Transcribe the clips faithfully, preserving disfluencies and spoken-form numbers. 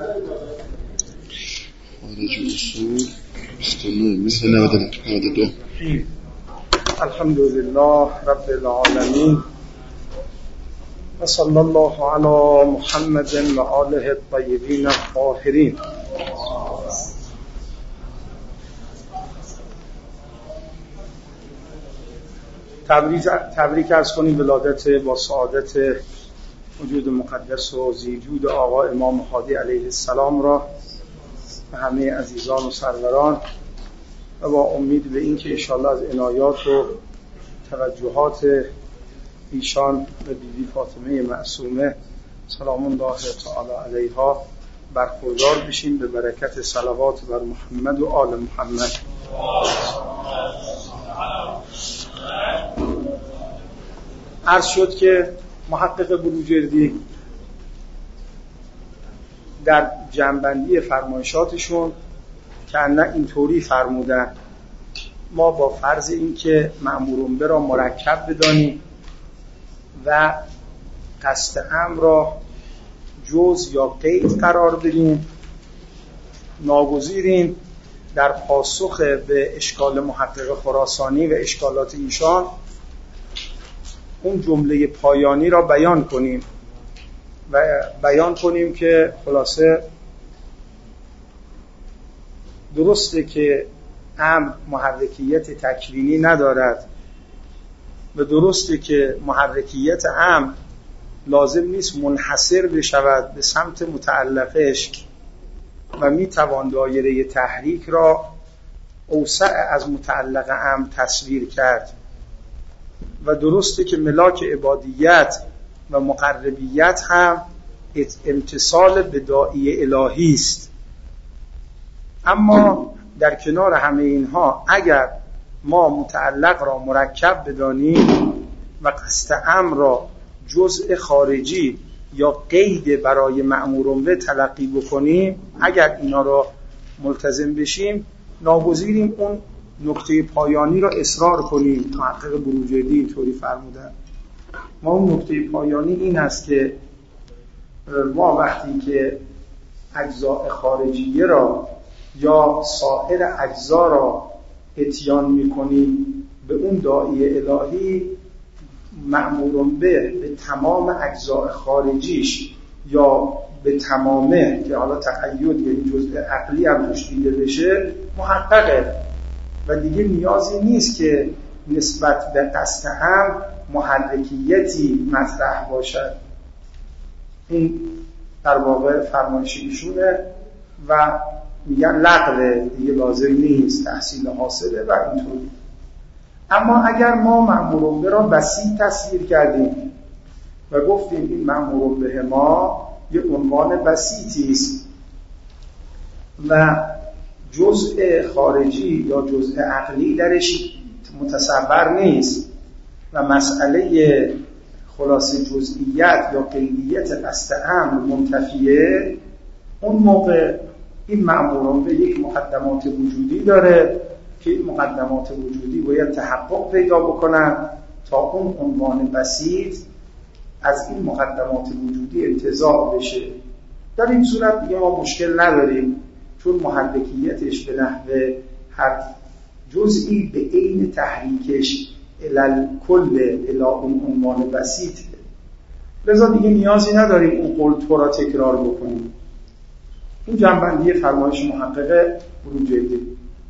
الحمد لله رب العالمين و صلی الله علی محمد و آله الطیبین الطاهرین. تبریک تبریک عرض کنیم ولادت با سعادت وجود مقدس و زیجود آقا امام هادی علیه السلام را به همه عزیزان و سروران و با امید به این که انشاءالله از عنایات و توجهات ایشان به بیبی فاطمه معصومه سلام الله تعالی علیها برخوردار بشیم به برکت صلوات بر محمد و آل محمد. عرض شد که محقق بروجردی در جمع‌بندی فرمایشاتشون که نه اینطوری فرمودن: ما با فرض این که مأمورون به را مرکب بدانیم و قصد امر را جز یا قید قرار بدیم، ناگزیریم در پاسخ به اشکال محقق خراسانی و اشکالات ایشان اون جمله پایانی را بیان کنیم و بیان کنیم که خلاصه درسته که امر محرکیت تکوینی ندارد و درسته که محرکیت امر لازم نیست منحصر بشود به سمت متعلقش و میتوان دایره تحریک را اوسع از متعلق امر تصویر کرد و درسته که ملاک عبادیت و مقربیت هم امتصال به داعیه الهی است. اما در کنار همه اینها اگر ما متعلق را مرکب بدانیم و قصد امر را جزء خارجی یا قید برای مأمورون به تلقی بکنیم، اگر اینا را ملتزم بشیم، ناگزیریم اون نکته پایانی را اصرار کنیم. محقق بروجردی اینطوری فرمودن. ما اون نکته پایانی این است که ما وقتی که اجزاء خارجیه را یا سایر اجزا را اتیان میکنیم به اون داعیه الهی، مأمورون به به تمام اجزاء خارجیش یا به تمامه که حالا تقید یعنی جزء عقلی هم توش دیده بشه محققه و دیگه نیازی نیست که نسبت به قصد هم محرکیتی مطرح باشد. این در واقع فرمایش ایشونه و میگن لغوه، دیگه لازم نیست، تحصیل حاصله و اینطوری. اما اگر ما مأمورون به را وسیع تصویر کردیم و گفتیم این مأمورون به ما یک عنوان وسیعی است و جزء خارجی یا جزء عقلی درش متصور نیست و مسئله خلاصه جزئیت یا قیدیت قصد امر منتفیه، اون موقع این مأمورون به یک مقدمات وجودی داره که این مقدمات وجودی باید تحقق پیدا بکنن تا اون عنوان بسیط از این مقدمات وجودی انتزاع بشه. در این صورت دیگه ما مشکل نداریم، چون محرکیتش به نحو هر جزئی به عین تحریکش الال کل الا اون عنوان بسیط، لذا دیگه نیازی نداریم اون قول تو را تکرار بکنیم. این جنبندی فرمایش محقق بروجردی.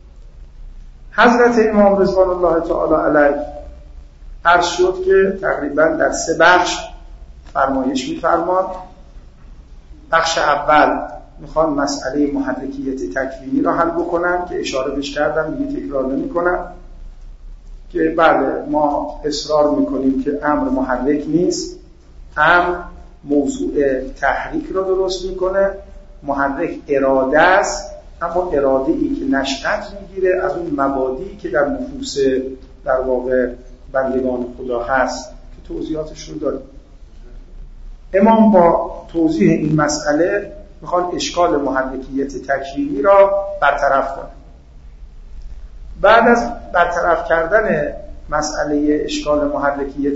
حضرت امام رضوان الله تعالی علیه عرض شد که تقریبا در سه بخش فرمایش می‌فرماد. بخش اول میخوان مسئله محرکیت تکوینی را حل بکنن که اشاره بهش کردم، دیگه تکرار نمی‌کنم، که بله ما اصرار میکنیم که امر محرک نیست، امر موضوع تحریک را درست میکنه. محرک اراده است، اما اراده ای که نشأت میگیره از اون مبادی که در نفوس در واقع بندگان خدا هست که توضیحاتش رو داریم. امام با توضیح این مسئله میخوان اشکال محرکیت تکوینی را برطرف کنه. بعد از برطرف کردن مسئله اشکال محرکیت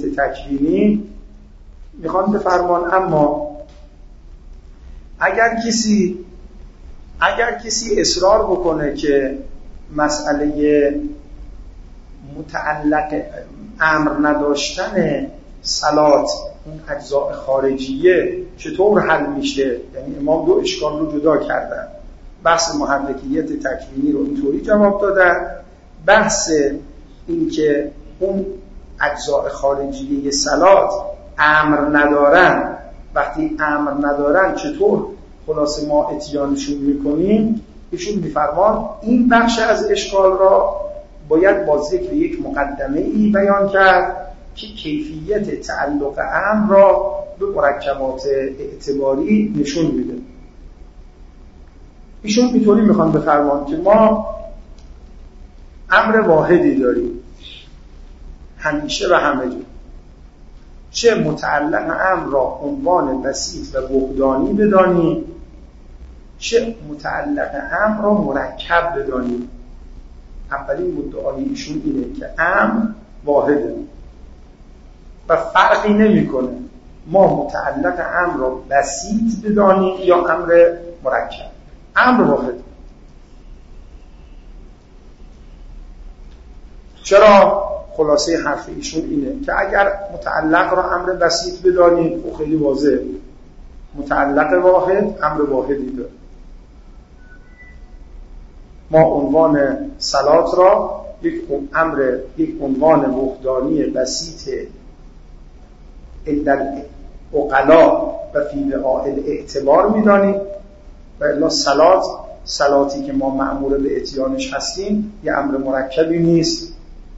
تکوینی میخوان بفرمان اما اگر کسی اگر کسی اصرار بکنه که مسئله متعلق امر نداشتن صلات اون اجزاء خارجیه چطور حل میشه، یعنی امام دو اشکال رو جدا کردن. بحث محرکیت تکوینی رو اینطوری جواب دادن، بحث این که اون اجزاء خارجیه صلات امر ندارن، وقتی امر ندارن چطور خلاصه ما اتیانشون میکنیم، ایشون میفرمان این بخش از اشکال را باید با ذکر یک مقدمه ای بیان کرد که کیفیت تعلق امر را به مرکبات اعتباری نشون میده. ایشون اینطوری میخوان بفرمان که ما امر واحدی داریم همیشه و همه جا، چه متعلق امر را عنوان بسیط و وحدانی بدانیم، چه متعلق امر را مرکب بدانیم. اولین مدعای ایشون اینه که امر واحده و فرقی نمیکنه ما متعلق امر را بسیط بدانیم یا امر مرکب، امر واحد. چرا؟ خلاصه حرف ایشون اینه که اگر متعلق را امر بسیط بدانیم او خیلی واضحه، متعلق واحد امر واحدی داره. ما عنوان صلات را یک امر، یک عنوان وحدانی بسیط علل عقلا و فی وعاء اعتبار می‌دانیم و الا صلات، صلاتی که ما مأمور به اتیانش هستیم یه امر مرکبی نیست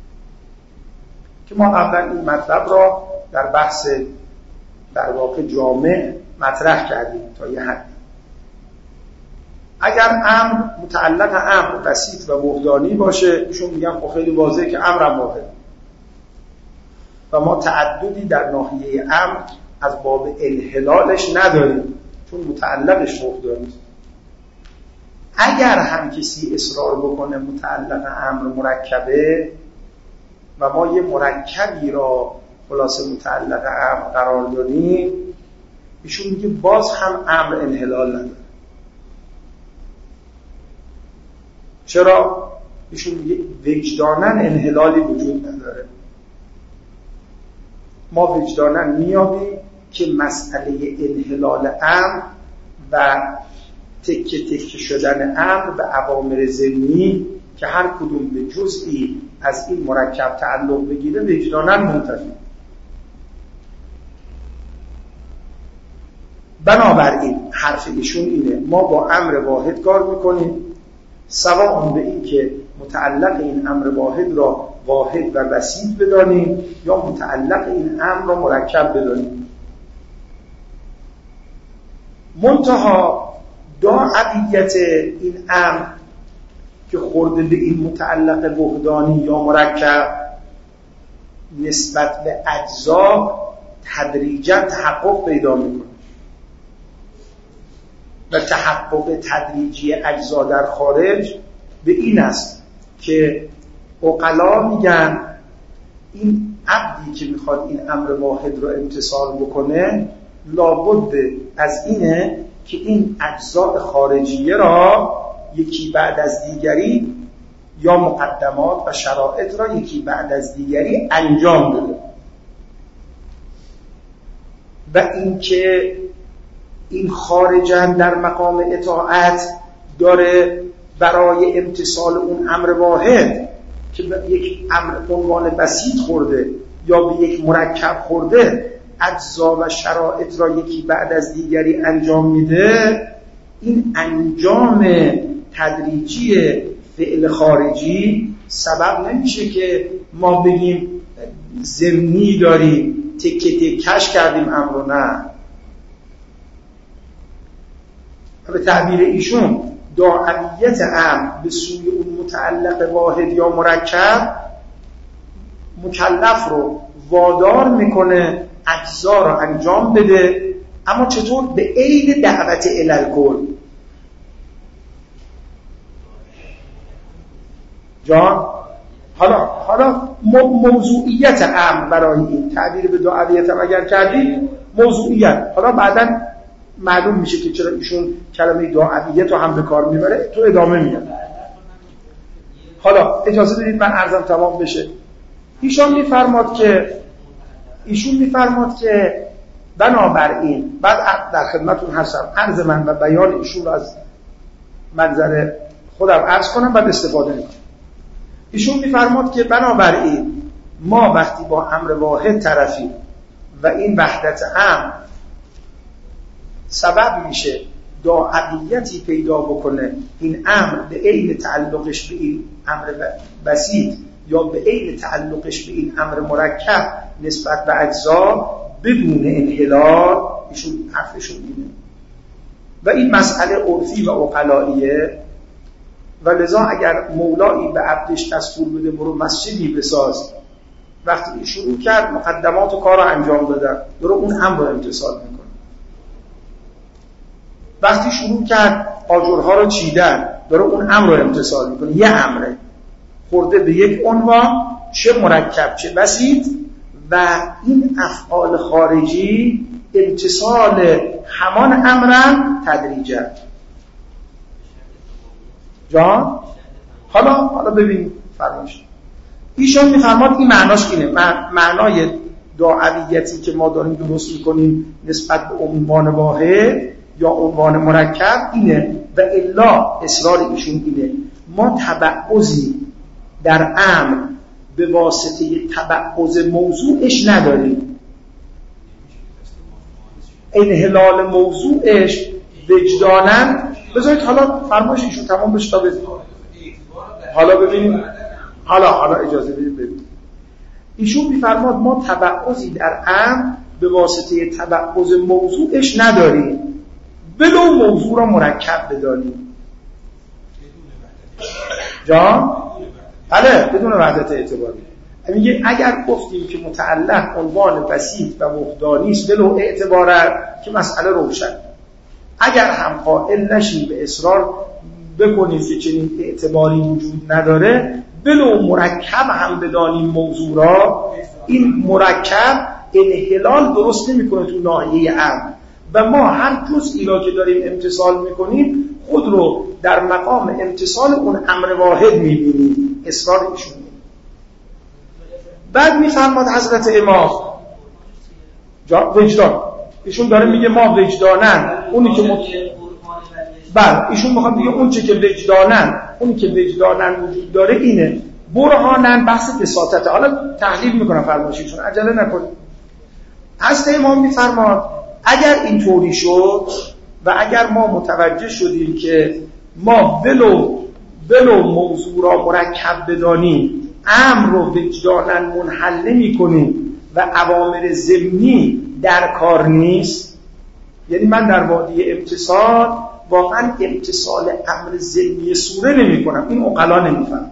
که ما قبلا این مطلب را در بحث در واقع جامع مطرح کردیم تا یه حد. اگر امر متعلق امر بسیط و وحدانی باشه ایشون میگن خب خیلی واضحه که امرم واحد و ما تعددی در ناحیه امر از باب انحلالش نداریم چون متعلقش وحدانی است. اگر هم کسی اصرار بکنه متعلق امر مرکبه و ما یه مرکبی را خلاصه متعلق امر قرار دادیم، ایشون میگه باز هم امر انحلال نداره. چرا؟ ایشون میگه وجداناً انحلالی وجود نداره. ما وجداناً میابیم که مسئله انحلال امر و تکه تکه شدن امر به اوامر ضمنی که هر کدوم به جزئی از این مرکب تعلق بگیره وجداناً منتفی. بنابراین حرف ایشون اینه ما با امر واحد کار میکنیم، سواء به این که متعلق این امر واحد را واحد و بسیط بدانیم یا متعلق این امر را مرکب بدانیم. منتها داعیت این امر که خورده به این متعلق وحدانی یا مرکب نسبت به اجزا تدریجا تحقق پیدا میکنه و تحقق تدریجی اجزا در خارج به این است که عقلا میگن این عبدی که میخواد این امر واحد رو امتثال بکنه لابد از اینه که این اجزا خارجیه را یکی بعد از دیگری یا مقدمات و شرایط را یکی بعد از دیگری انجام بده و اینکه این خارجن در مقام اطاعت داره برای امتثال اون امر واحد که به یک امر عنوان بسیط خورده یا به یک مرکب خورده اجزا و شرایط را یکی بعد از دیگری انجام میده. این انجام تدریجی فعل خارجی سبب نمیشه که ما بگیم ضمنی داریم تکه تکش کردیم امر رو، نه. به تعبیر ایشون داعیت امر به سوی اون متعلق واحد یا مرکب مکلف رو وادار میکنه اجزا رو انجام بده، اما چطور؟ به عین دعوت الی الکل. جان حالا حالا موضوعیت امر برای این تعبیر به دعویت اگر کردیم موضوعیت، حالا بعداً معلوم میشه که چرا ایشون کلمه داعیت رو هم به کار میبره، تو ادامه میاد. حالا اجازه بدید من عرضم تمام بشه. ایشون میفرماد که ایشون میفرماد که بنابراین، بعد در خدمتون هستم، عرض من و بیان ایشون رو از منظر خودم عرض کنم بعد استفاده میکنم. ایشون میفرماد که بنابراین ما وقتی با امر واحد طرفیم و این وحدت امر سبب میشه داعیتی پیدا بکنه، این امر به عین تعلقش به این امر بسیط یا به عین تعلقش به این امر مرکب نسبت به اجزا بدون انحلال، ایشون حرفشون اینه و این مسئله عرفی و عقلاییه و لذا اگر مولایی به عبدش دستور بده برو مسجدی بساز، وقتی شروع کرد مقدمات و کار رو انجام دادن، برو اون امر رو امتثال میکنه. وقتی شروع کرد آجرها رو چیدن، برو اون امر رو امتثال میکنه. یه امره خورده به یک عنوان، چه مرکب چه بسیط، و این افعال خارجی امتثال همان امرن تدریجا. جان حالا حالا ببین فرمایش ایشون میفرماد این معناش اینه، معنای داعیتی که ما داریم درست میکنیم نسبت به عنوان واحد یا عنوان مرکب اینه و الا اصرار ایشون اینه ما تبعضی در امر به واسطه تبعض موضوعش نداریم، انحلال موضوعش وجداناً. بذارید حالا فرمایش ایشون تمام بشه تا بزنید. حالا ببینیم، حالا حالا اجازه بدید ببینید. ایشون میفرماد ما تبعضی در امر به واسطه تبعض موضوعش نداریم، بلو موضوع را مرکب بدانیم. جان؟ بله، بدون وحدت اعتباری. میگه اگر گفتیم که متعلق عنوان بسیط و وحدانی است بلو اعتباره که مسئله روشن، اگر هم قائل نشیم به اصرار بکنیم که چنین اعتباری وجود نداره، بلو مرکب هم بدانیم موضوع را، این مرکب انحلال درست نمیکنه تو ناحیه امر و ما هر جزئی را که داریم امتثال میکنیم خود رو در مقام امتثال اون امر واحد میبینیم. اصرار ایشون. بعد میفرماد حضرت امام وجدان، ایشون داره میگه ما وجدانن اونی که مت... بله ایشون میخواد بگه اون چه که وجدانن اونی که وجدانن وجود داره اینه، برهانن بحث بساطته. حالا تحلیل میکنم فرمایششون، عجله نکنید. حضرت امام میفرماد اگر اینطوری شد و اگر ما متوجه شدیم که ما بلو بلو موضوع را مرکب بدانیم، امر رو وجداناً منحل نمی کنیم و اوامر ضمنی در کار نیست، یعنی من در وادی امتثال واقعا امتثال امر ضمنی سوره نمی کنم، این عقلا نمیفهم.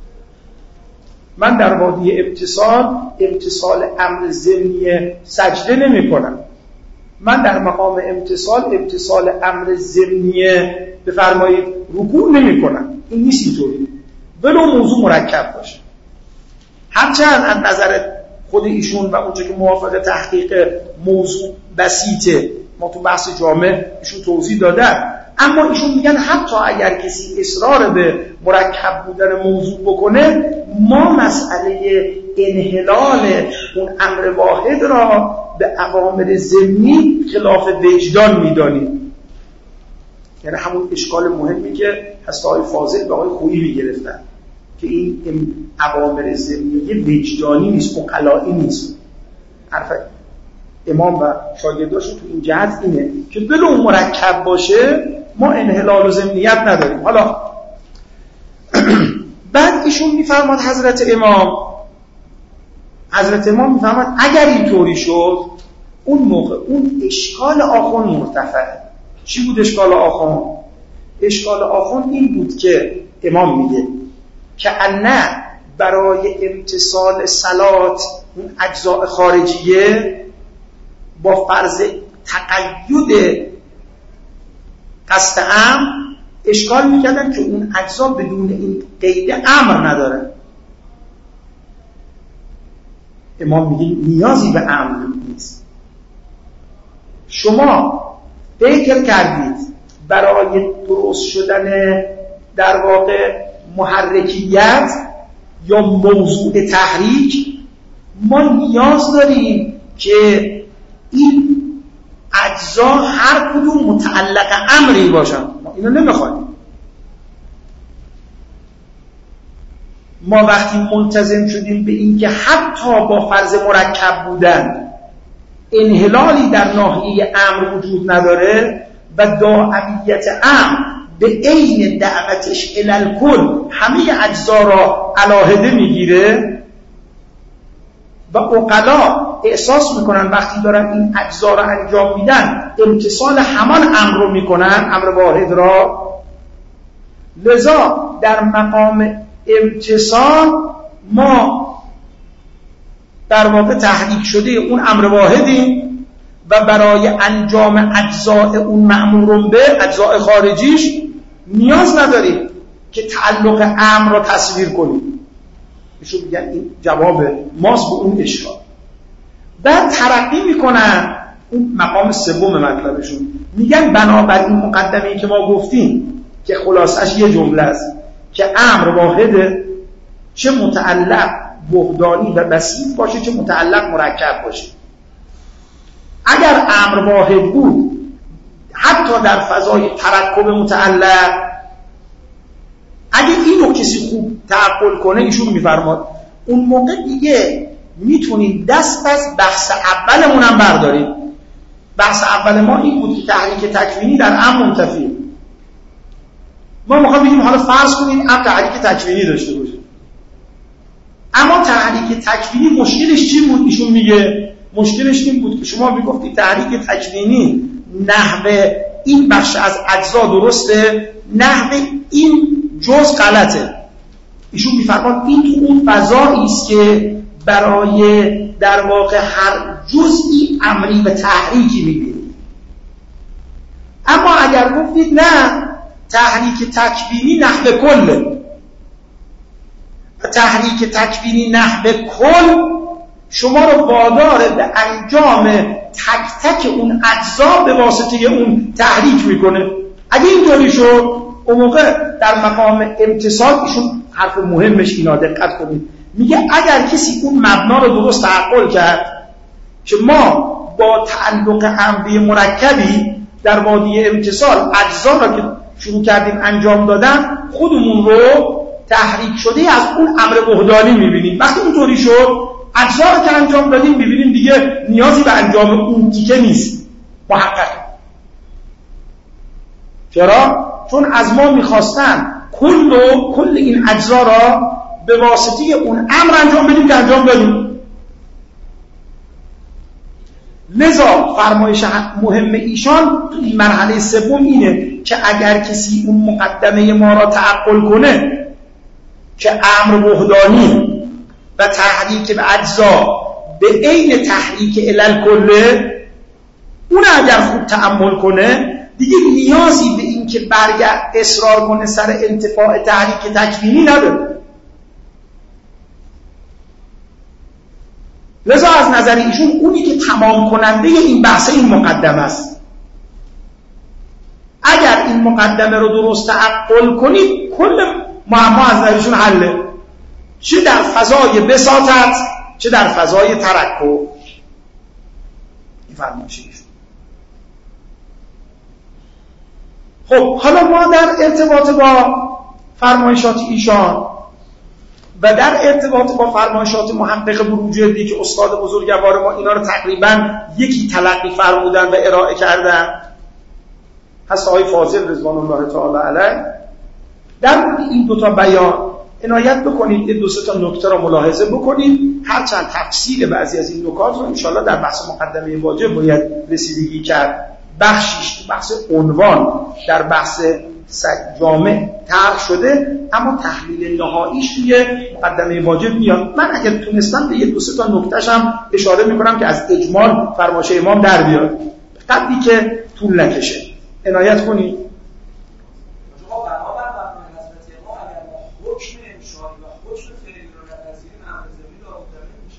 من در وادی امتثال امتثال امر ضمنی سجده نمی کنم، من در مقام امتثال امتثال امر ضمنی بفرمایید رکوع نمی کنم. این نیست اینطوری، ولو موضوع مرکب باشه. هرچند از نظر خود ایشون و اونجا که موافق تحقیق موضوع بسیطه، ما تو بحث جامع ایشون توضیح دادن، اما ایشون میگن حتی اگر کسی اصرار به مرکب بودن موضوع بکنه، ما مسئله انحلال اون امر واحد را به اوامر ضمنی خلاف وجدان میدانیم. یعنی همون اشکال مهمی که هست آقای فاضل به آقای خویی میگرفتن که این اوامر ضمنی وجدانی نیست، عقلایی نیست. حرف امام و شاگرداشون تو این جهت اینه که بلو مرکب باشه ما انحلال و ضمنیت نداریم. حالا بعد ایشون میفرماد حضرت امام حضرت امام میفرماد اگر اینطوری شد، اون موقع اون اشکال آخون مرتفع. چی بود اشکال آخون؟ اشکال آخون این بود که امام میگه که نه برای امتصال صلات اون اجزاء خارجیه با فرض تقید قصد امر اشکال میکردن که اون اجزا بدون این قید امر ندارن. امام میگه نیازی به امر نیست. شما فکر کردید برای درست شدن در واقع محرکیت یا موضوع تحریک ما نیاز داریم که این اجزا هر کدوم متعلق امری باشن؟ ما اینو نمیخوایم. ما وقتی ملتزم شدیم به این که حتی با فرض مرکب بودن انحلالی در ناحیه امر وجود نداره و داعیت امر به عین دعوتش الالکل همه اجزا را علاهده میگیره و عقلا احساس میکنن وقتی دارن این اجزا را انجام میدن امتصال همان امر رو میکنن، امر واحد را. لذا در مقام امتصال ما در واقع تحریک شده اون امر واحدیم و برای انجام اجزاء اون مأمورون به اجزاء خارجیش نیاز نداریم که تعلق امر را تصویر کنیم. ایشون میگن این جواب ماست به اون اشکال. بعد ترقی میکنن اون مقام سوم مطلبشون، میگن بنابراین مقدمه‌ای که ما گفتیم که خلاصش یه جمله است که امر واحده، چه متعلق وحدانی و بسیط باشه چه متعلق مرکب باشه. اگر امر واحد بود حتی در فضای ترکب متعلق، اگه اینو کسی خوب تعقل کنه ایشون میفرماد اون موقع دیگه میتونید دست از بحث اولمون هم بردارید. بحث اول ما این بود که تحریک تکوینی در امر منتفیه. ما میخوام بگیم حالا فرض کنید امر تحریک تکوینی داشته باشه، اما تحریک تکوینی مشکلش چی بود؟ ایشون میگه مشکلش این بود که شما میگفتید تحریک تکوینی نحوه این بخش از اجزا درسته، نحوه این جزء غلطه. ایشون میفرماد این تو اون فضایی است که برای در واقع هر جزئی امری و تحریکی میبینید. اما اگر گفتید نه تحریک تکوینی نحو کله و تحریک تکوینی نحو کل شما رو وادار به انجام تک تک اون اجزا به واسطه اون تحریک میکنه. اگه اینطوری شد اون موقع در مقام امتصال ایشون حرف مهمش اینا، دقت کنید، میگه اگر کسی اون مبنا رو درست تعقل کرد که ما با تعلق امری مرکبی در وادی امتصال اجزا را که شروع کردیم انجام دادن خودمون رو تحریک شده از اون امر وحدانی میبینیم. وقتی اینطوری شد اجزا رو که انجام دادیم میبینیم دیگه نیازی به انجام اون تیکه نیست، محقق. چرا؟ چون از ما میخواستن کل و کل این اجزا را به واسطه اون امر انجام بدیم که انجام دادیم. لذا فرمایش مهم ایشان تو این مرحله سوم اینه که اگر کسی اون مقدمه ما را تعقل کنه که امر وحدانی و تحریک به اجزا به عین تحریک الالکله، اون اگر خوب تأمل کنه دیگه نیازی به این که برگرد اصرار کنه سر انتفاع تحریک تکوینی نداره. لذا از نظر ایشون اونی که تمام کننده این بحث این مقدمه است. اگر این مقدمه رو درست تعقل کنید کل معما از نظر ایشون حله، چه در فضای بساطت چه در فضای ترکب. این فرمایش ایشون. خب حالا ما در ارتباط با فرمایشات ایشان و در ارتباط با فرمایشات محقق بروجردی که استاد بزرگوار ما اینا رو تقریبا یکی تلقی فرمودن و ارائه کردن، هست آقای فاضل رضوان الله تعالی علیه، در مورد این دوتا بیان عنایت بکنید، این دو سه تا نکته رو ملاحظه بکنید. هرچند تفصیل بعضی از این نکات رو انشالله در بحث مقدمه واجب باید رسیدگی کرد. بخشیش بحث عنوان در بحث جامع طرح شده، اما تحلیل نهاییش توی مقدمه واجب میاد. من اگر تونستم به یک دو سه تا نکتهش هم اشاره میکنم که از اجمال فرمایش امام در بیاد، قبلی که طول نکشه. عنایت کنید.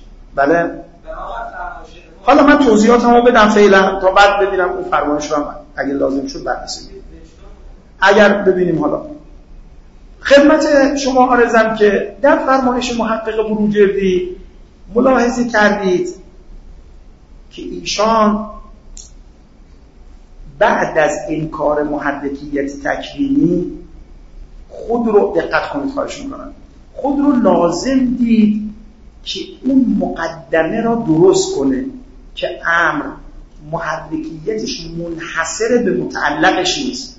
بله. حالا من توضیحاتمو بدم فعلا تا بعد ببینم اون فرمایش رو من اگه لازم شد بررسی کنیم. اگر ببینیم حالا خدمت شما عرضم که در فرمایش محقق بروجردی ملاحظه کردید که ایشان بعد از انکار محرکیت تکوینی خود رو دقت کنید خواهش میکنم خود رو لازم دید که اون مقدمه را درست کنه که امر محرکیتش منحصر به متعلقش نیست.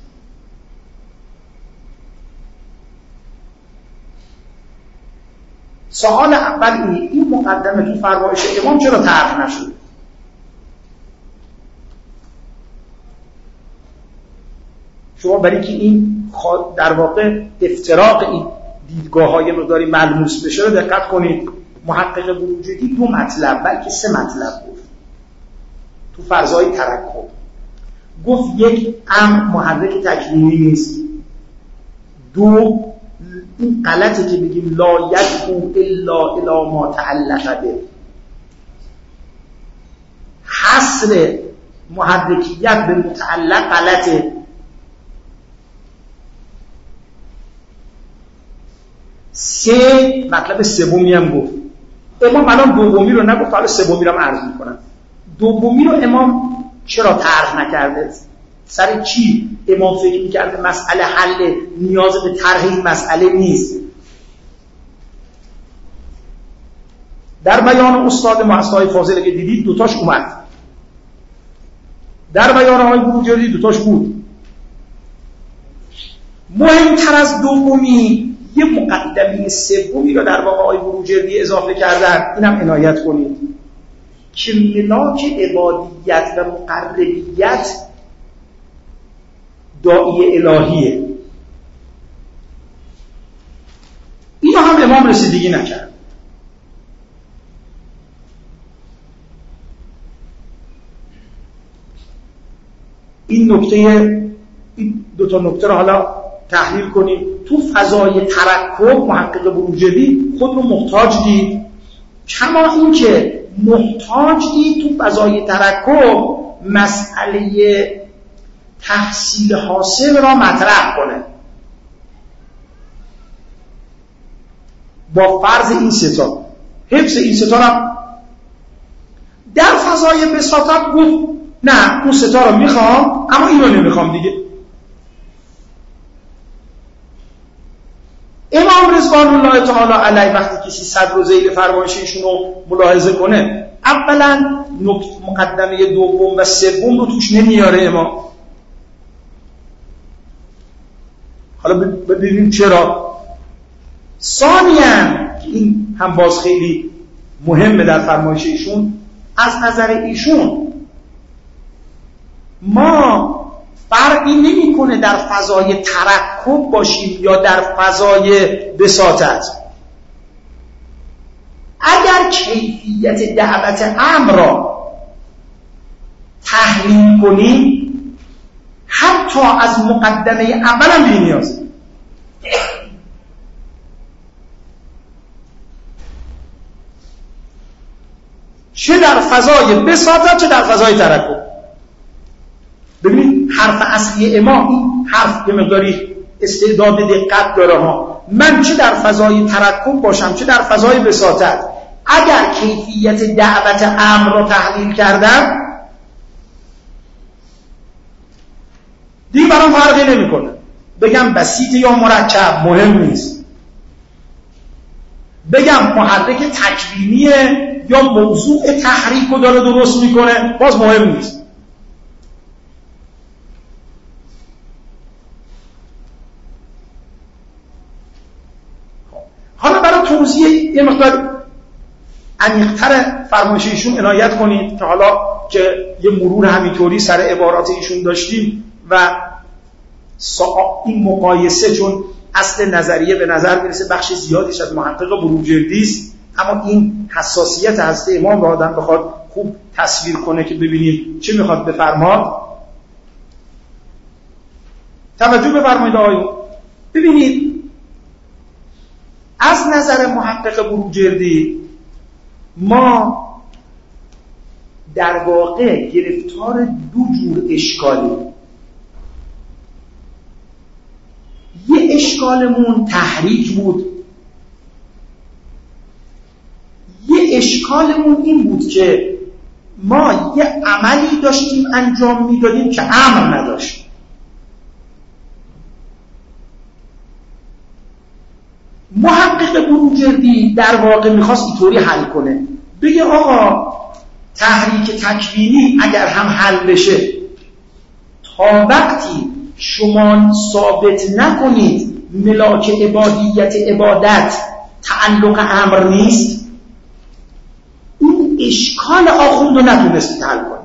سوال اول اینه این مقدمه تو فرمایش امام چرا طرح نشده؟ شما برای که این در واقع افتراق این دیدگاه‌های مقداری ملموس بشه رو دقت کنید. محقق بروجردی دو مطلب بلکه سه مطلب گفت تو فرضای ترکب. گفت یک، امر محرک تکوینی نیست. دو، این غلطه که بگیم لا یدعو الا الی ما تعلق به، حصر محرکیت به متعلق غلطه. سه، مطلب سومی هم گفت. امام الان دومی رو نگفت، حالا سومی رو هم عرض میکنم. دومی رو امام چرا طرح نکرده؟ سر چی امام فکر میکرده مسئله حل نیاز به طرح این مسئله نیست؟ در بیان استاد مؤسسه‌های فاضله که دیدید دوتاش اومد، در بیان آقای بروجردی دوتاش بود. مهمتر از دومی یه مقدمه سومی رو در واقع آقای بروجردی اضافه کردن. اینم عنایت کنید که ملاک عبادیت و مقربیت داعی الهیه. اینو هم امام رسیدگی نکرد. این نکته، این دو تا نکته رو حالا تحلیل کنیم. تو فضای ترکب محقق بروجردی خود رو محتاج دید، کما این که محتاج دید تو فضای ترکب مسئله تحصیل حاصل را مطرح کنه با فرض این ستا، حفظ این ستا را در فضای بساطت گفت نه اون ستا را میخوام اما اینو نمیخوام دیگه. امام رضوان الله تعالی علیه وقتی کسی صدر و ذیل فرمایش ایشون رو ملاحظه کنه، اولا مقدمه دوم و سوم رو توش نمیاره امام. حالا ببینیم چرا. ثانیاً این هم باز خیلی مهمه در فرمایش ایشون، از نظر ایشون ما فرقی نمی‌کنه در فضای ترکب باشیم یا در فضای بساطت. اگر کیفیت دعوت امر را تحلیل کنیم حتی از مقدمه اول هم بی نیازه. چه در فضای بساطت چه در فضای ترکب. ببینید حرف اصلی امام این حرف یه مقداری استعداد دقت داره ها. من چه در فضای ترکب باشم چه در فضای بساطت، اگر کیفیت دعوت امر را تحلیل کردم دیگه برام فرقی نمیکنه بگم بسیط یا مرکب، مهم نیست. بگم محرک تکوینیه یا موضوع تحریک رو داره درست میکنه، باز مهم نیست. حالا برای توضیح یه مقدار عمیق‌تر فرمایش ایشون عنایت کنید که حالا که یه مرور همینطوری سر عبارات ایشون داشتیم و این مقایسه چون اصل نظریه به نظر میرسه بخش زیادیش از محقق بروجردی است، اما این حساسیت حضرت امام رو آدم بخواد خوب تصویر کنه که ببینید چه میخواد بفرماد. توجه بفرمایید آقایون. ببینید از نظر محقق بروجردی ما در واقع گرفتار دو جور اشکالی. یه اشکالمون تحریک بود، یه اشکالمون این بود که ما یه عملی داشتیم انجام میدادیم که امر نداشت. محقق بروجردی در واقع میخواست اینطوری حل کنه، بگه آقا تحریک تکوینی اگر هم حل بشه، تا وقتی شما ثابت نکنید ملاک عبادیت عبادت تعلق امر نیست، این اشکال آخوند رو نتونستید حل کنید.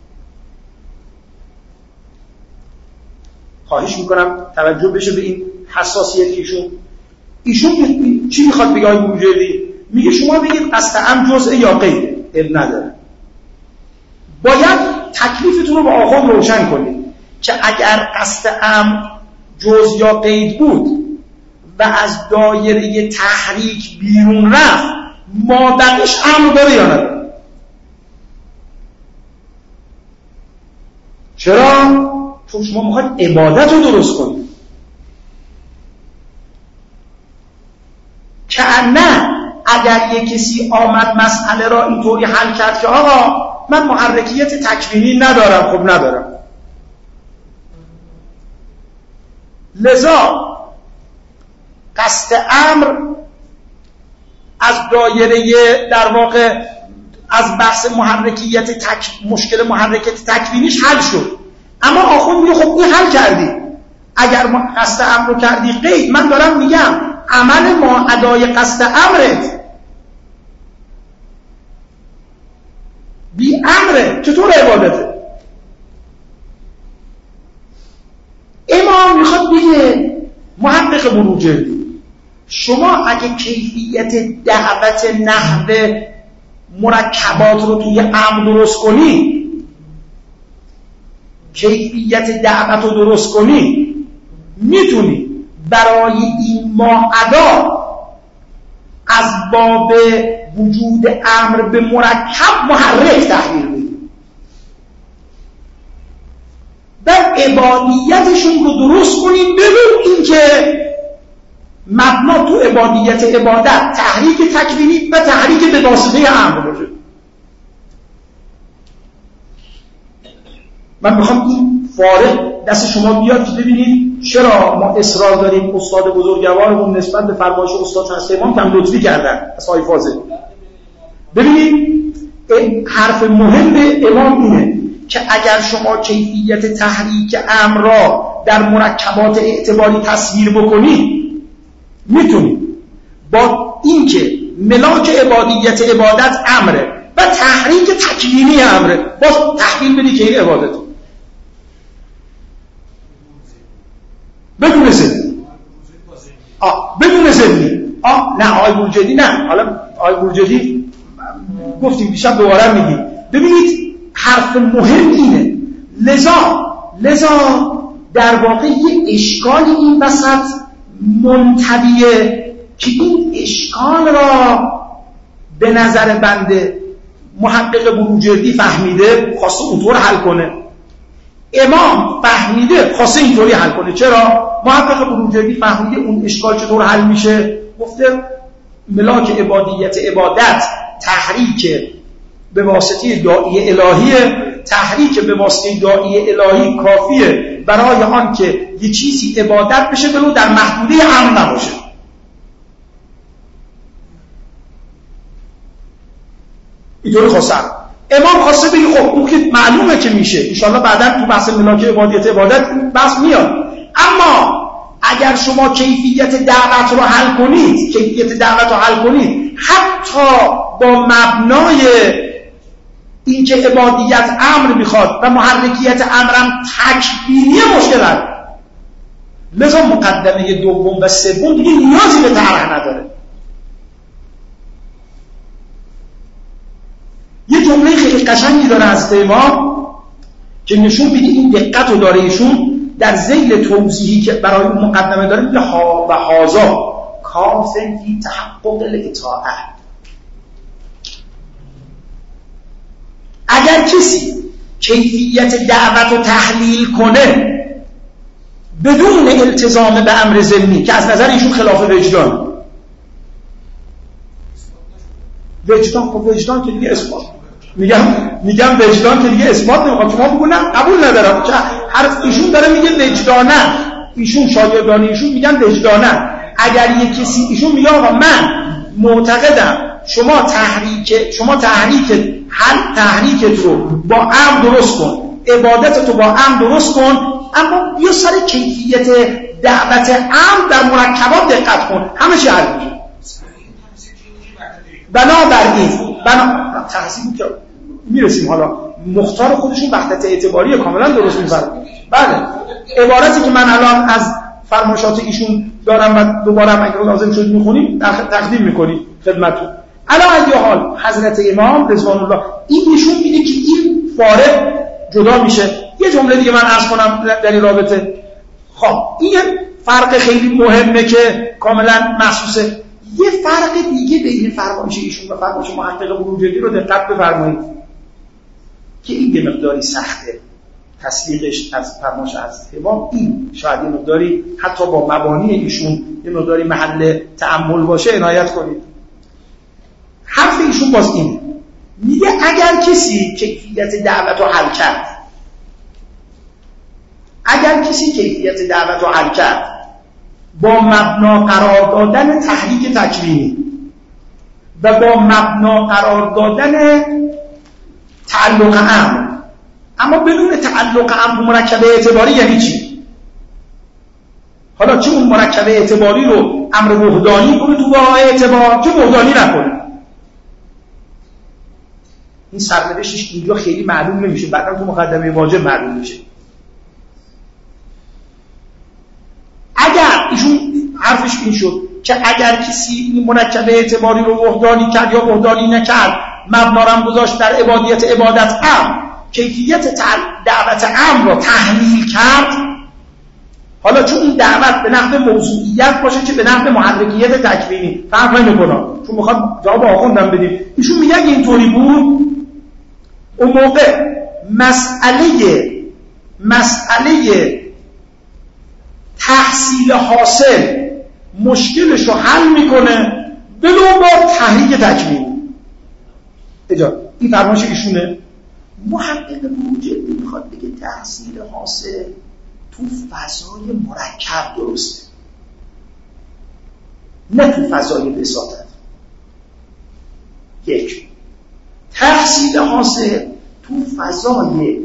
خواهش میکنم توجه بشه به این حساسیت ایشون. ایشون چی میخواد بگه آقای بروجردی؟ میگه شما بگید قصد امر جزء یا قید، اب نداره. باید تکلیفتون رو با آخوند روشن کنید که اگر قصد امر جزء یا قید بود و از دایره تحریک بیرون رفت، مابقیش امر داره یا نداره؟ چرا؟ چون شما میخواید عبادت رو درست کنید. که نه اگر یک کسی آمد مسئله را اینطوری حل کرد که آقا من محرکیت تکوینی ندارم، خب ندارم، لذا قصد امر از دایره در واقع از بحث محرکیت تک... مشکل محرکیت تکوینیش حل شد. اما آخوند میگه خب این حل کردی، اگر ما قصد امر رو کردی قید، من دارم میگم عمل ما ادای قصد امرت بی امره، چطور عبادته؟ امام میخواد بگه محقق بروجردی شما اگه کیفیت دعوت نحو مرکبات رو توی امر درست کنی، کیفیت دعوت رو درست کنی، میتونی برای این ماعدا از باب وجود امر به مرکب محرک تحویل بدی و عبادیتشون رو درست کنیم بدون اینکه مبنا تو عبادیت عبادت تحریک تکوینی و تحریک به واسطه امر باشه. من میخوام این فارغ دست شما بیاد که ببینید چرا ما اصرار داریم استاد بزرگوارمون نسبت به فرمایش استاد حضرت امام کم لطفی کردن از های فاضل. ببینید حرف مهم امام اینه که اگر شما کیفیت تحریک امر را در مرکبات اعتباری تصویر بکنید، میتونید با اینکه ملاک عبادیت عبادت امره و تحریک تکوینی امره باز تحویل بدی که این عبادته بدون زدی. آه بدون زدی. آه نه آقای بروجردی نه، حالا آقای بروجردی گفتیم دیشب دوباره میگیم. ببینید حرف مهم اینه، لذا لذا در واقع یه اشکالی این وسط منطبیه که این اشکال را به نظر بنده محقق بروجردی فهمیده خواسته اونطور حل کنه، امام فهمیده خواسته اینطوری حل کنه. چرا؟ محقق بروجردی فهمیده اون اشکال چطور حل میشه، گفته ملاک عبادیت عبادت تحریک به واسطه داعی الهیه، تحریک به واسطه داعی الهی کافیه برای آن که یه چیزی عبادت بشه ولو در محدوده امر نباشه. اینطوری خواستم. امام خواسته بگی خب اون که معلومه که میشه، انشاءالله بعدا تو بحث ملاک عبادیت عبادت بحث میاد، اما اگر شما کیفیت دعوت رو حل کنید، کیفیت دعوت رو حل کنید حتی با مبنای اینکه عبادیت امر میخواد و محرکیت امرم تکوینی مشکل هست، لذا مقدمه دوم و سوم دیگه نیازی به طرح نداره. یه جمله خیلی قشنگی داره از امام که نشون میده این دقت رو داره ایشون در ذیل توضیحی که برای اون مقدمه داره، میگه ها و هازا کافن فی تحقق الاطاعه. اگر کسی کیفیت دعوت رو تحلیل کنه بدون التزام به امر ضمنی که از نظر ایشون خلاف وجدان. وجدان خب وجدان که دیگه اثبات میگم میگم وجدان که دیگه اثبات نمیخواد. شما بگو نه قبول ندارم که هر ایشون داره میگه وجدانه، ایشون شاگردان ایشون میگن وجدانه. اگر یک کسی ایشون میگه آقا من معتقدم شما تحریک شما تحریک هر تحریکت رو با امر درست کن، عبادت تو با امر درست کن، اما بیا سر کیفیت دعوت امر در مرکبات دقت کن، همه چی حل میشه. بنابراین بنا تحصیل که میرسیم حالا مختار خودشون وحدت اعتباری کاملا درست می‌فرمایند. بله عبارتی که من الان از فرمایشات ایشون دارم و دوباره هم اگه لازم شد میخونیم تقدیم میکنیم خدمتتون. علا ای حال حضرت امام رضوان الله این نشون میده که این فارق جدا میشه. یه جمله دیگه من عرض کنم در این رابطه. خب این فرق خیلی مهمه که کاملا محسوسه. یه فرق دیگه بین فرمایش ایشون و فرمایش محقق بروجردی رو دقت بفرمایید که این یه مقداری سخته تصدیقش از فرمایش از امام. این شاید یه مقداری حتی با مبانی ایشون یه مقداری محل تأمل باشه عنایت کنید. حرف ایشون باز اینه، میگه اگر کسی کیفیت دعوت رو حل کرد اگر کسی کیفیت دعوت رو حل کرد با مبنا قرار دادن تحریک تکوینی و با مبنا قرار دادن تعلق امر، اما بدون تعلق امر مرکب اعتباری یعنی چی؟ حالا چه اون مرکب اعتباری رو امر وحدانی کنه تو با اعتبار، چه وحدانی نکنه. این سرنوشتش اینجا خیلی معلوم نمیشه، بعدا تو مقدمه واجب معلوم میشه. اگر ایشون حرفش این شد که اگر کسی این مرکب اعتباری رو وحدانی کرد یا وحدانی نکرد، مبنا رو گذاشت در عبادیت عبادت امر، کیفیت دعوت امر رو تحلیل کرد، حالا چون این دعوت به نحو موضوعیت باشه که به نحو محرکیت تکوینی فرق نمی‌کنه، چون میخواد جواب آخوندم بدیم. ایشون میگه اینطوری بود اون موقع مسئله مسئله تحصیل حاصل مشکلش رو حل میکنه بلو با تحریک تکوینی. اجازه این فرمایش ایشونه. محقق بروجردی میخواد بگه تحصیل حاصل تو فضای مرکب درسته، نه تو فضای بساطت. یک، تحصیل حاصل تو فضای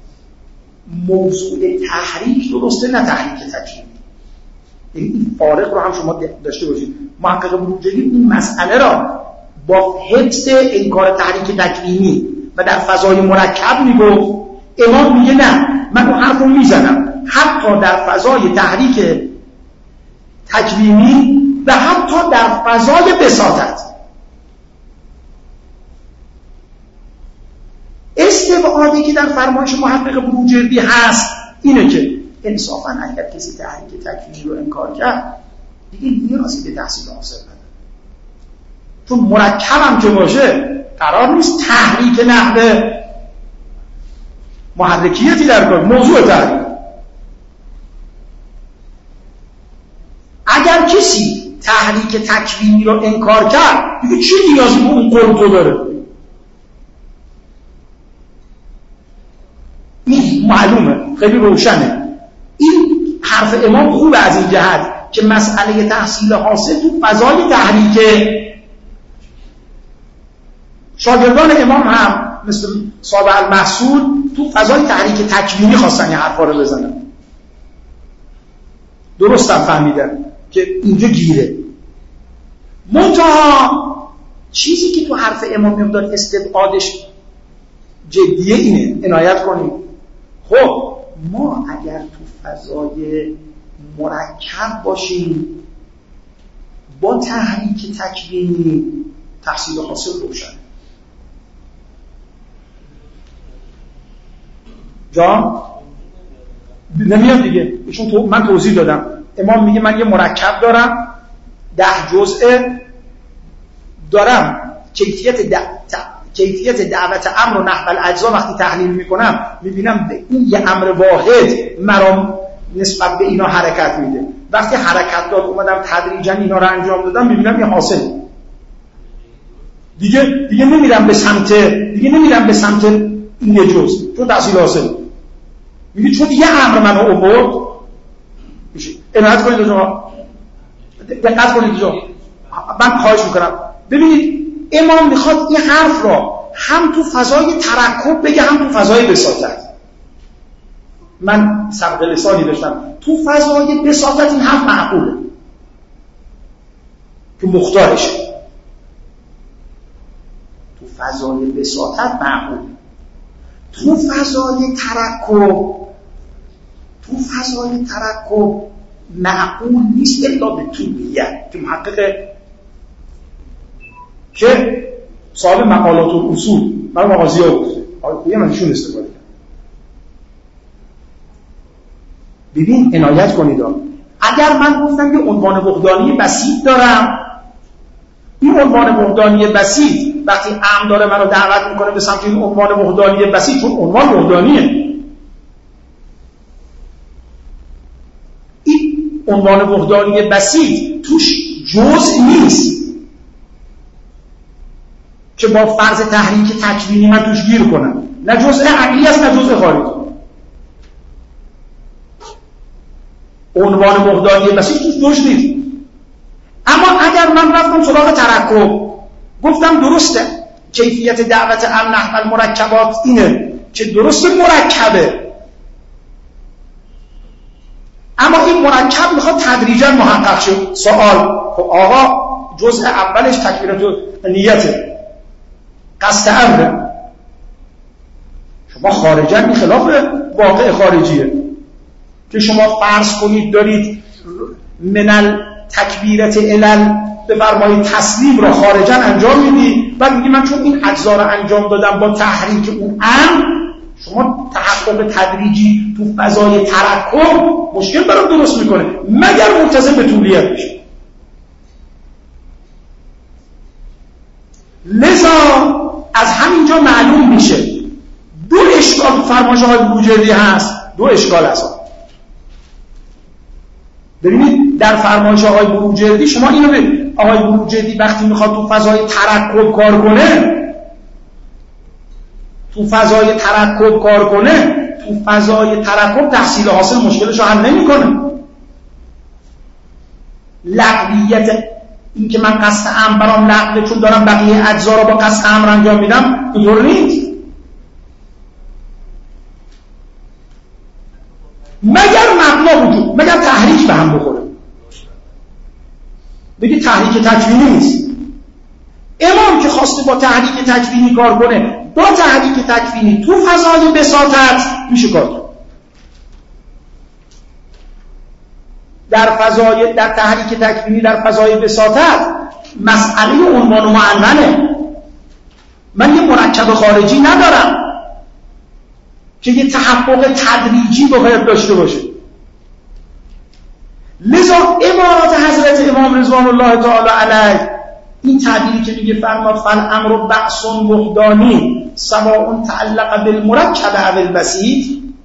موضوع تحریک درسته، نه تحریک تکوینی. این فارق رو هم شما داشته باشید. محقق بروجردی این مسئله را با حفظ انکار تحریک تکوینی و در فضای مرکب میگفت. امام میگه نه، من اون حرف رو میزنم حتی در فضای تحریک تکوینی و حتی در فضای بساطت. استبعادی که در فرمایش محقق بروجردی هست اینه که انصافاً اگر کسی تحریک تکوینی رو انکار کرد دیگه نیازی به تحصیل حاصل نداره، چون مرکب هم که باشه قرار نیست تحریک نحو محرکیتی در کار موضوع تحریک. اگر کسی تحریک تکوینی رو انکار کرد دیگه چه نیازی به اون قول داره؟ این معلومه، خیلی روشنه. این حرف امام خوب از این جهت که مسئله تحصیل حاصل تو فضای تحریک. شاگردان امام هم مثل صاحب المحصول تو فضای تحریک تکوینی خواستن یه حرفا رو بزنن. درستم فهمیدن که اینجا گیره. منتها چیزی که تو حرف امام مقدار استبعادش جدیه اینه، عنایت کنیم. خب ما اگر تو فضای مرکب باشیم با تحریک تکوینی تحصیل حاصل روشن. جا نمیاد دیگه. ایشون تو من توضیح دادم. امام میگه من یه مرکب دارم ده جزءه دارم، کیفیت د... کیفیت دعوت امر و نحو الاجزا وقتی تحلیل میکنم میبینم به این یه امر واحد مرا نسبت به اینا حرکت میده. وقتی حرکت داد اومدم تدریجا اینا رو انجام دادم میبینم یه حاصل دیگه دیگه نمیرم به سمت دیگه نمیرم به سمت این یه جز چون تحصیل حاصل میگه چون دیگه امر منو آورد میشه. عنایت کنید آقا، دقت کنید اینجا من خواهش میکنم. ببینید امام میخواد این حرف را هم تو فضای ترکب بگه هم تو فضای بساطت. من سبق لسانی داشتم تو فضای بساطت این حرف معقوله که مختارشه، تو فضای بساطت معقوله. تو فضای ترکب تو فضای ترکب معقول نیست الا به طولیت که محقق که صاحب مقالات و اصول برای مغازی ها گفته آقای من ایشون استفاده کرد. ببین عنایت کنید اگر من گفتم که عنوان وحدانی بسیط دارم، این عنوان وحدانی بسیط وقتی امر داره منو دعوت میکنه به سمت این عنوان وحدانی بسیط چون عنوان وحدانیه، این عنوان وحدانی بسیط توش جزء نیست که با فرض تحریک تکوینی من توش گیر کنم، نه جزء عقلی است نه جزء خارجی. عنوان وحدانی بسیط توش جزء نیست. اما اگر من رفتم سراغ ترکب گفتم درسته کیفیت دعوت ام نحو المرکبات اینه که درست مرکبه، اما این مرکب میخواد تدریجا محقق شه. سوال خب آقا جزء اولش تکبیرت نیته قصد امره، شما خارجا این خلاف واقع خارجیه که شما فرض کنید دارید منل تکبیرت علل بفرمایید تسلیم را خارجا انجام میدی، بعد میگی من چون این اجزا را انجام دادم با تحریک اون امر، شما تحقق تدریجی تو فضای ترکب مشکل برام درست میکنه مگر ملتزم به طولیت بشه. لذا از همینجا معلوم میشه دو اشکال فرمایش های بروجردی هست، دو اشکال هست. ببینید در فرمایش های بروجردی شما اینو ببینید، آقای بروجردی وقتی میخواد تو فضای ترکب کار کنه تو فضای ترکب کار کنه تو فضای ترکب تحصیل حاصل مشکلش رو حل نمیکنه. لغویت این که من قصد امر برام لغوه چون دارم بقیه اجزا رو با قصد امر انجام میدم اینطور نیست، مگر مبنا وجود مگر تحریک به هم بخوره. بگی تحریک تکوینی نیست. امام که خواسته با تحریک تکوینی کار کنه با تحریک تکوینی تو فضای بساطت میشه کار کنه. در فضای در تحریک تکوینی در فضای بساطت مسئله عنوان و معنونه. من یه مرکب خارجی ندارم که یه تحقق تدریجی باید داشته باشه. لذا عبارات حضرت امام رضوان الله تعالی علیه این تعبیری که میگه فرماد فالامر بعث وحدانی سواء تعلق بالمرکب او البسیط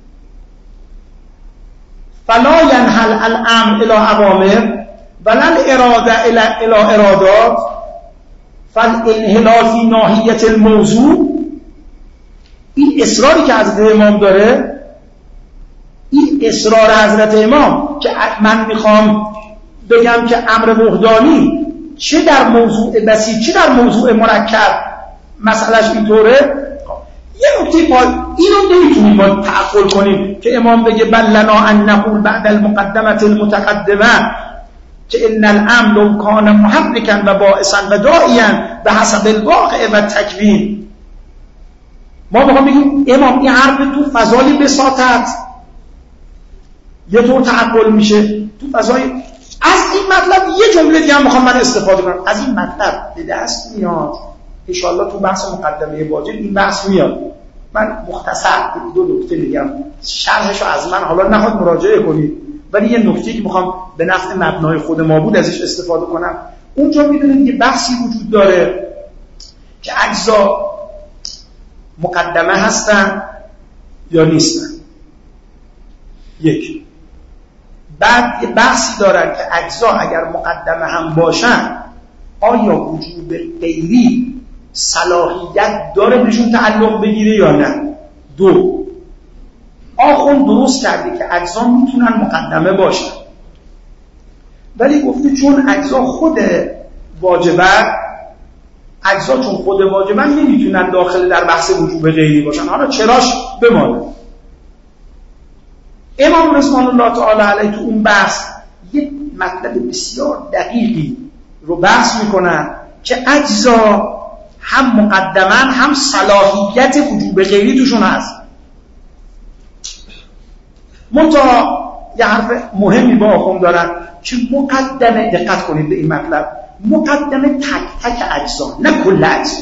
فلا ينحل الامر الى اوامر ولا الاراده الى ارادات فالانحلال فی ناحیه الموضوع. این اصراری که حضرت امام داره، این اصرار حضرت امام که من میخوام بگم که امر وحدانی چه در موضوع بسیط چه در موضوع مرکب مسئلهش اینطوره، یه نکته پای اینو نمیتونیم با تعقل کنیم که امام بگه بل لنا ان نقول بعد المقدمه المتقدمه که ان الامر لو کان محرکا و باعثا و داعیا به حسب الواقع و تکوین. ما میخوام بگیم امام این حرف تو فضای بساطت یه طور تعقل میشه، تو فضای از این مطلب یه جمله دیگه هم میخوام من استفاده کنم. از این مطلب به دست میاد ان شاء الله تو بحث مقدمه واجب این بحث میاد. من مختصر دو نکته میگم، شرحشو از من حالا نخواد مراجعه کنید، ولی یه نکته که میخوام به نفع مبنای خود ما بود ازش استفاده کنم. اونجا میدونید یه بحثی وجود داره که اجزا مقدمه هستن یا نیستن. یک بعد یه بحثی دارن که اجزا اگر مقدمه هم باشن آیا وجوب غیری صلاحیت داره بهشون تعلق بگیره یا نه. دو، آخوند درست کرده که اجزا میتونن مقدمه باشن، ولی گفته چون اجزا خود واجبن، اجزا چون خود واجبن نمیتونن داخل در بحث وجوب غیری باشن. حالا چراش بمانه. امام رضوان الله تعالی علیه تو اون بحث یک مطلب بسیار دقیقی رو بحث میکنن که اجزا هم مقدمن هم صلاحیت وجوب غیری توشون هست. منتها یه حرف مهمی با آخوند دارن که مقدمه، دقت کنید به این مطلب، مقدمه تک تک اجزا نه کل اجزا.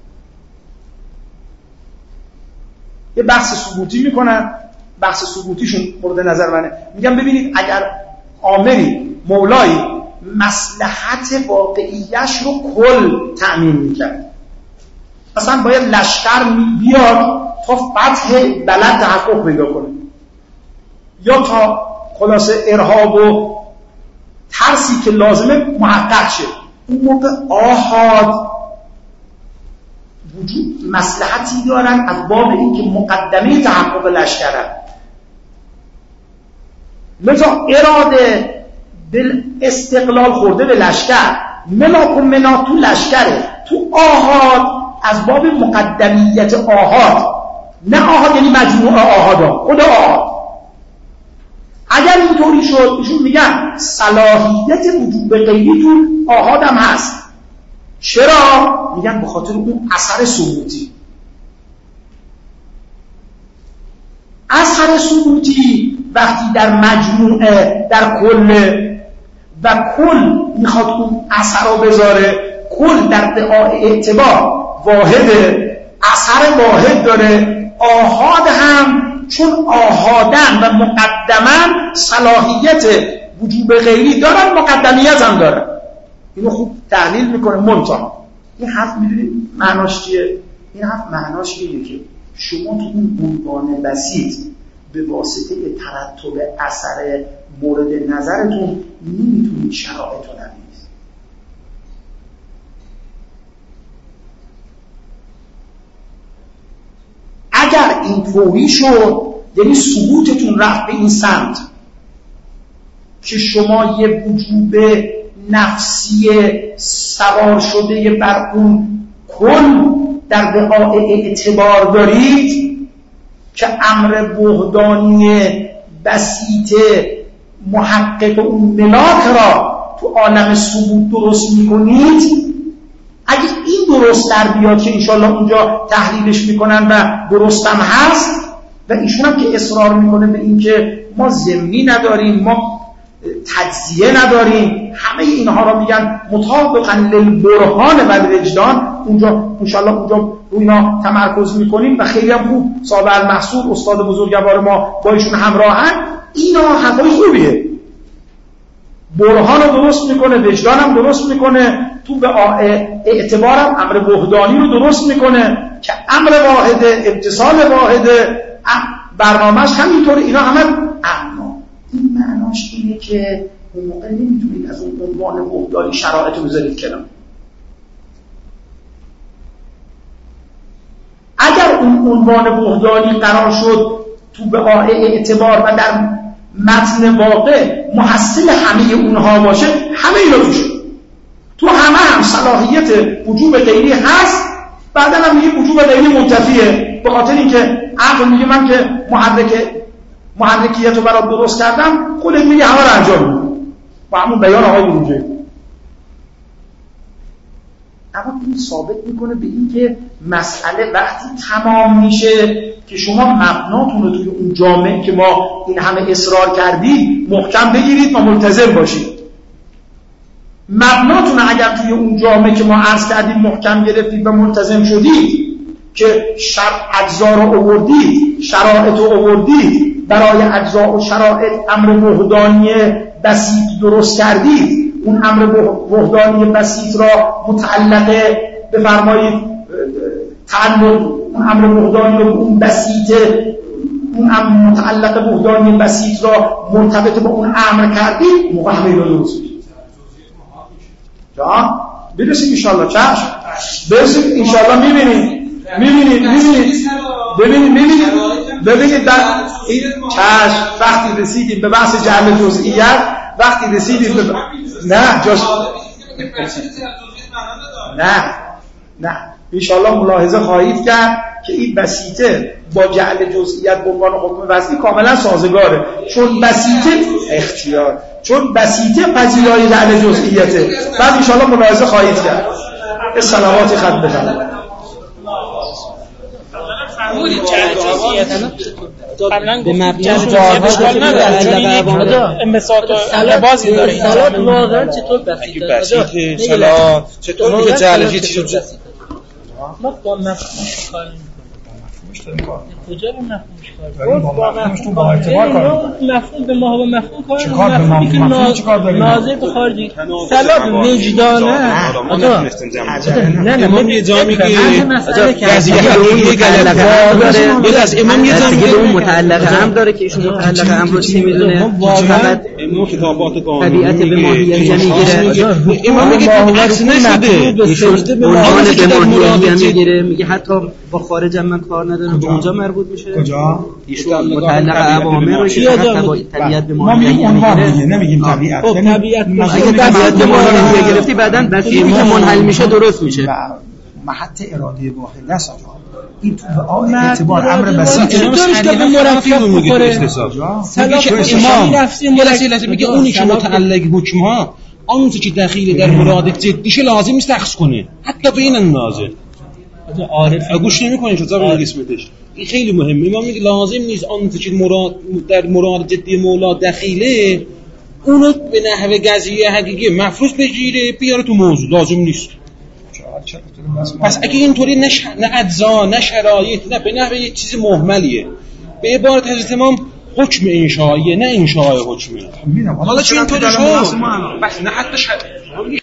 یه بحث ثبوتی میکنن، بحث ثبوتیشون مورد نظر منه. میگم ببینید اگر آمری مولایی مصلحت واقعیش رو کل تأمین میکرد، مثلا باید لشکر بیاد تا فتح بلد تحقق پیدا کنه، یا تا خلاصه ارهاب و ترسی که لازمه محقق شه، اون موقع آحاد وجود مصلحتی دارن از باب این که مقدمه تحقق لشکره. لذا اراده دل استقلال خورده به لشکر، ملاک و منا تو لشکره، تو آحاد از باب مقدمیت آحاد، نه آحاد یعنی مجموعه آحادا، خدا آحاد. اگر اینطوری شد ایشون میگن صلاحیت وجوب غیری تو آحاد هم هست. چرا؟ میگن به خاطر اون اثر ثبوتی. اثر ثبوتی وقتی در مجموعه در کل و کل میخواد اون اثر رو بذاره، کل در اعتبار واحد، اثر واحد داره. آحاد هم چون آحادن و مقدمن صلاحیت وجوب غیری دارن، مقدمیت هم دارن. اینو خوب تحلیل میکنه. منتها این حرف میدونید معناش چیه؟ این حرف معناش اینه که شما تو اون عنوان بسیط به واسطه ترتب اثر مورد نظرتون نمیتونید شرایط رو نبینید. اگر این طوری شد یعنی ثبوتتون رفت به این سمت که شما یه وجوب نفسی سوار شده بر اون کل در وقاع اعتبار دارید که امر وحدانی بسیط محقق اون ملاک را تو عالم ثبوت درست میکنید، اگه این درست در بیاد که انشالله اونجا تحلیلش میکنن و درست هم هست، و ایشون هم که اصرار میکنه به این که ما ضمنی نداریم، ما تجزیه نداریم، همه اینها را میگن مطابقا للبرهان و الوجدان، اونجا انشالله اونجا روی اینا تمرکز میکنیم و خیلی هم خوب صاحب المحصول استاد بزرگوار ما با ایشون همراهن. اینا حرفای خوبیه، برهان رو درست میکنه، وجدان هم درست میکنه، تو به اعتبارم امر وحدانی رو درست میکنه که امر واحد، اتصال واحد، برنامهش همینطوره. اینا همه اما این معناش اینه که اون موقع نمیتونید از اون عنوان وحدانی شرایط رو بذارید کنار. اگر اون عنوان وحدانی قرار شد تو به اعتبار و در متن واقع محصل همه اونها باشه، همه اینا توشه، تو همه هم صلاحیت وجوب غیری هست، بعدا هم میگه وجوب غیری منتفیه، به خاطر اینکه عقل میگه من که محرک محرکیت رو برات درست کردم، خودت میگه همه رو انجام میدی با همون بیان آقای بروجردی. اما این ثابت میکنه به این که مسئله وقتی تمام میشه که شما مبناتون رو توی اون جامعه که ما این همه اصرار کردید محکم بگیرید و ملتزم باشید. مبناتون اگر توی اون جامعه که ما عرض کردید محکم گرفتید و ملتزم شدید که شرع اجزا رو آوردید، شرایط رو آوردید، برای اجزا و شرایط امر وحدانی بسیط درست کردید، اون امر وحدانی بسیط را متعلق بفرمایید تعلق اون امر وحدانی رو اون بسیط اون امر متعلق بحرانی بسیط را مرتبط با اون امر کردید، موقع همه اینا درست میشه. جا برسید انشالله. چشم برسید انشالله. میبینید میبینید میبینید ببینید ببینید ببینید در این چشم وقتی رسیدیم به بحث جعل جزئیات، وقتی رسیدیم به نه جز نه نه انشالله ملاحظه خواهید کرد که این بسیطه با جعل جزئیات به عنوان حکم وضعی کاملا سازگاره، چون بسیطه اختیار چون بسیطه پذیرای جعل جزئیاته. بعد انشالله ملاحظه خواهید کرد. الصلوات خط بفرمایید. فرمودید جعل جزئیات قبلا به مبنای جزئیات اشکال نداره، چون این انبساط و بازی داره. صلات واقعا چطور بسیطه؟ بسیطه صلات چطور میگه جعل چیزی ما با مفهومش کار نمی‌کنیم. کجا به مفهومش کار با مفهومش تو با اعتبار کار مفهوم به ما با مفهوم کار چه کار به مفهوم چه کار داریم؟ ناظر به خارجی صلات وجدانه. ما نمی‌تونیم جمع نه نه امام یه جا میگه قضیه به اون متعلق داره، یه از امام یه جا میگه به اون متعلق هم داره که ایشون متعلق هم رو چی میدونه، فقط امام کتابات قانونی طبیعت به ماهیت میگیره. امام میگه عکس نشده، ایشون عنوان به ماهیت میگیره، میگه حتی با خارج هم من کار ندارم، به اونجا مربوط میشه. کجا؟ ایشون متعلق عوامر رو که طبیعت به ما میگیم عنوان دیگه، نمیگیم طبیعت. خب طبیعت اگه طبیعت به ماهیت گرفتی بعداً بسیطی که منحل میشه درست میشه. محط اراده واحد است. این تو به اعتبار امر بسیطه چطورش که به مرکب می‌خوره. امام لحظه میگه اونی که متعلق حکم ها آنچه که دخیل در مراد جدیش لازم نیست تخصیص کنه، حتی بین النازل. عارف گوش نمی‌کنه چه زبان قسمتش. این خیلی مهمه. امام میگه لازم نیست آنچه که مراد در مراد جدی مولا دخیله اونو به نحو قضیه حقیقی مفروض بگیره بیاره تو موضوع، لازم نیست. پس اگه اینطوری نش نه اجزا نه شرایط نه به نحو یه چیز مهملیه، به عبارت حضرت امام حکم انشائیه نه انشاء حکمه. حالا چون اینطوری شد بس نه حتی